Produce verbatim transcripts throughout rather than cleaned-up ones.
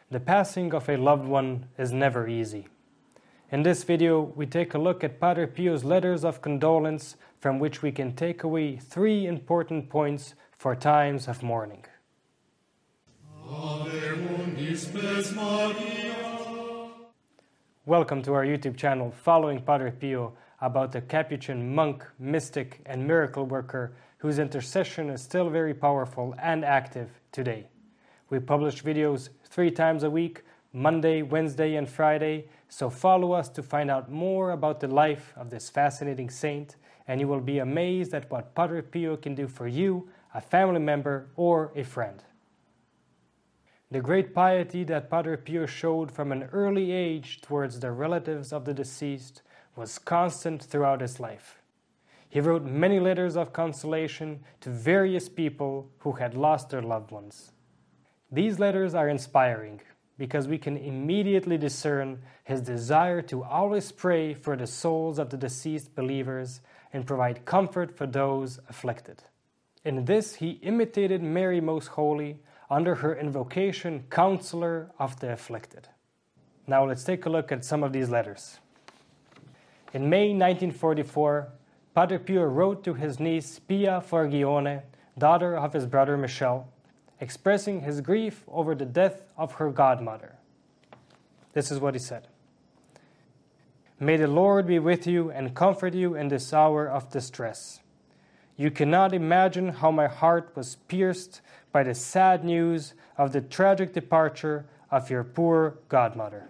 The passing of a loved one is never easy. In this video, we take a look at Padre Pio's letters of condolence, from which we can take away three important points for times of mourning. Welcome to our YouTube channel, following Padre Pio, about the Capuchin monk, mystic, and miracle worker whose intercession is still very powerful and active today. We publish videos three times a week, Monday, Wednesday, and Friday, so follow us to find out more about the life of this fascinating saint, and you will be amazed at what Padre Pio can do for you, a family member, or a friend. The great piety that Padre Pio showed from an early age towards the relatives of the deceased was constant throughout his life. He wrote many letters of consolation to various people who had lost their loved ones. These letters are inspiring because we can immediately discern his desire to always pray for the souls of the deceased believers and provide comfort for those afflicted. In this, he imitated Mary Most Holy under her invocation, Counselor of the Afflicted. Now let's take a look at some of these letters. In May nineteen forty-four, Padre Pio wrote to his niece Pia Forgione, daughter of his brother Michel, expressing his grief over the death of her godmother. This is what he said. May the Lord be with you and comfort you in this hour of distress. You cannot imagine how my heart was pierced by the sad news of the tragic departure of your poor godmother.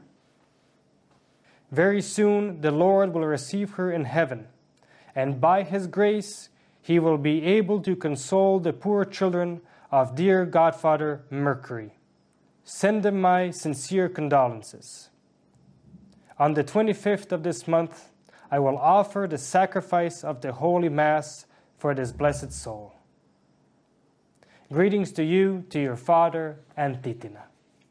Very soon the Lord will receive her in heaven, and by His grace He will be able to console the poor children of dear Godfather Mercury. Send them my sincere condolences. On the twenty-fifth of this month, I will offer the sacrifice of the Holy Mass for this blessed soul. Greetings to you, to your father, and Titina.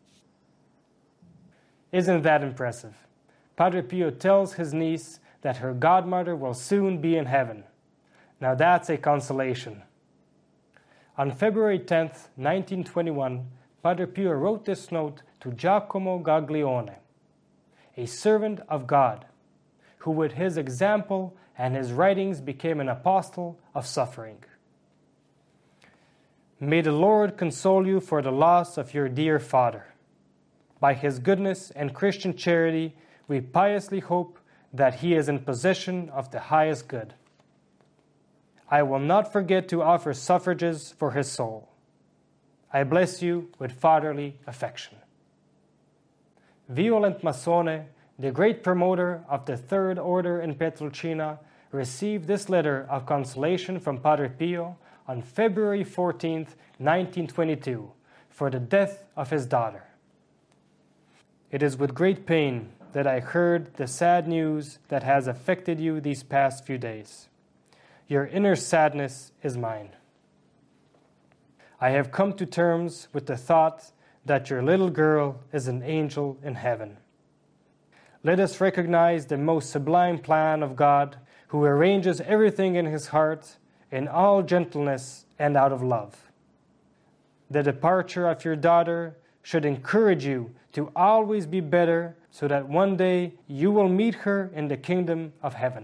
Isn't that impressive? Padre Pio tells his niece that her godmother will soon be in heaven. Now that's a consolation. On February tenth, nineteen twenty-one, Padre Pio wrote this note to Giacomo Gaglione, a servant of God, who with his example and his writings became an apostle of suffering. May the Lord console you for the loss of your dear father. By his goodness and Christian charity, we piously hope that he is in possession of the highest good. I will not forget to offer suffrages for his soul. I bless you with fatherly affection. Violent Massone, the great promoter of the Third Order in Pietrelcina, received this letter of consolation from Padre Pio on February fourteenth, nineteen twenty-two, for the death of his daughter. It is with great pain that I heard the sad news that has affected you these past few days. Your inner sadness is mine. I have come to terms with the thought that your little girl is an angel in heaven. Let us recognize the most sublime plan of God, who arranges everything in his heart in all gentleness and out of love. The departure of your daughter should encourage you to always be better, so that one day you will meet her in the kingdom of heaven.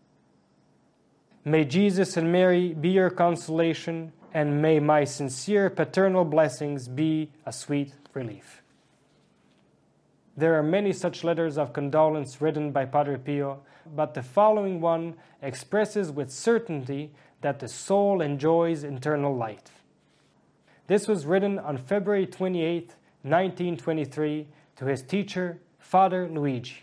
May Jesus and Mary be your consolation, and may my sincere paternal blessings be a sweet relief. There are many such letters of condolence written by Padre Pio, but the following one expresses with certainty that the soul enjoys eternal light. This was written on February twenty-eighth, nineteen twenty-three, to his teacher, Father Luigi.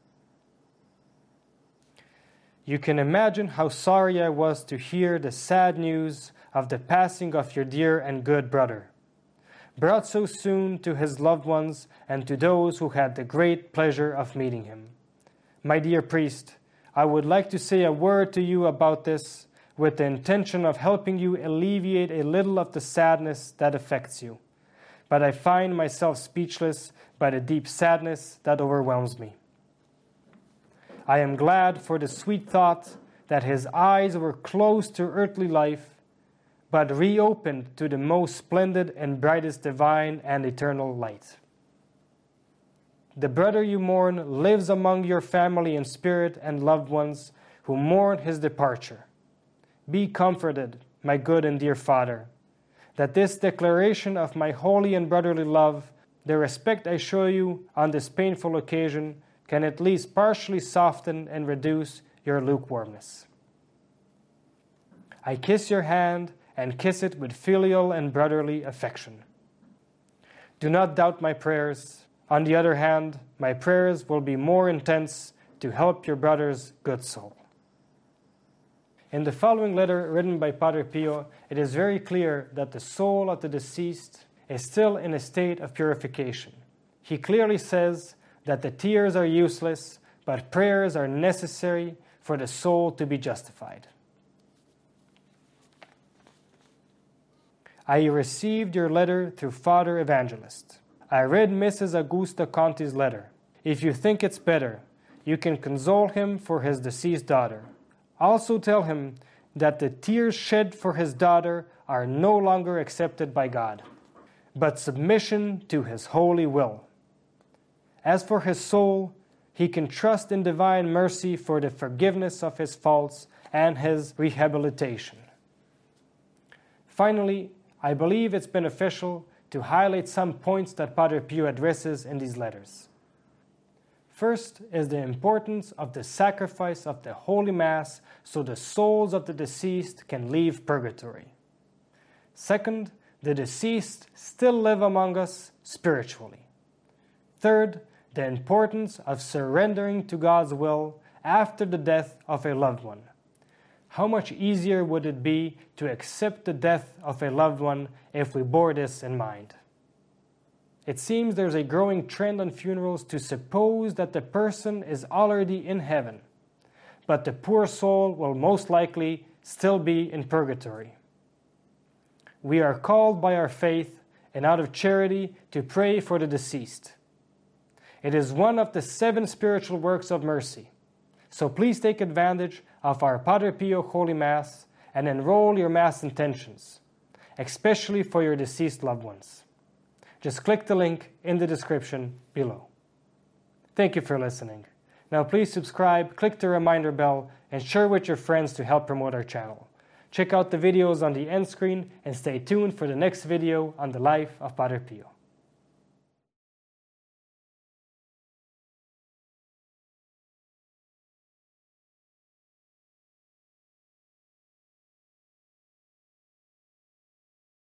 You can imagine how sorry I was to hear the sad news of the passing of your dear and good brother, brought so soon to his loved ones and to those who had the great pleasure of meeting him. My dear priest, I would like to say a word to you about this with the intention of helping you alleviate a little of the sadness that affects you. But I find myself speechless by the deep sadness that overwhelms me. I am glad for the sweet thought that his eyes were closed to earthly life, but reopened to the most splendid and brightest divine and eternal light. the brother you mourn lives among your family in spirit and loved ones who mourn his departure. Be comforted, my good and dear Father, that this declaration of my holy and brotherly love, the respect I show you on this painful occasion, can at least partially soften and reduce your lukewarmness. I kiss your hand and kiss it with filial and brotherly affection. Do not doubt my prayers. On the other hand, my prayers will be more intense to help your brother's good soul. In the following letter written by Padre Pio, it is very clear that the soul of the deceased is still in a state of purification. He clearly says that the tears are useless, but prayers are necessary for the soul to be justified. I received your letter through Father Evangelist. I read Missus Augusta Conti's letter. If you think it's better, you can console him for his deceased daughter. Also tell him that the tears shed for his daughter are no longer accepted by God, but submission to his holy will. As for his soul, he can trust in divine mercy for the forgiveness of his faults and his rehabilitation. Finally, I believe it's beneficial to highlight some points that Padre Pio addresses in these letters. First is the importance of the sacrifice of the Holy Mass so the souls of the deceased can leave purgatory. Second, the deceased still live among us spiritually. Third, the importance of surrendering to God's will after the death of a loved one. How much easier would it be to accept the death of a loved one if we bore this in mind? It seems there's a growing trend on funerals to suppose that the person is already in heaven, but the poor soul will most likely still be in purgatory. We are called by our faith and out of charity to pray for the deceased. It is one of the seven spiritual works of mercy. So please take advantage of our Padre Pio Holy Mass and enroll your Mass intentions, especially for your deceased loved ones. Just click the link in the description below. Thank you for listening. Now please subscribe, click the reminder bell, and share with your friends to help promote our channel. Check out the videos on the end screen and stay tuned for the next video on the life of Padre Pio.